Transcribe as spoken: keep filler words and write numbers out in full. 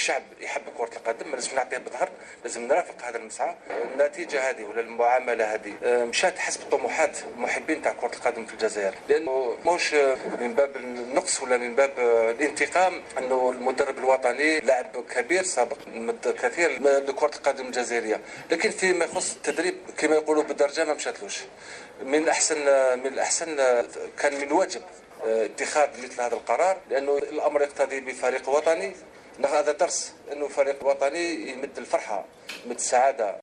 الشعب يحب كرة القدم ما لازم نعطيه بظهر، لازم نرافق هذا المسعى. النتيجة هذه ولا المعاملة هذه مشات حسب طموحات المحبين تاع كرة القدم في الجزائر، لأنه مش من باب النقص ولا من باب الانتقام أنه المدرب الوطني لاعب كبير سابق مد كثير لكرة القدم الجزائرية، لكن فيما يخص التدريب كما يقولوا بالدرجة ما مشاتلوش. من الأحسن من الأحسن كان من الواجب اتخاذ مثل هذا القرار، لأنه الأمر يقتضي بفريق وطني. هذا درس أنه فريق وطني يمد الفرحة يمد السعادة.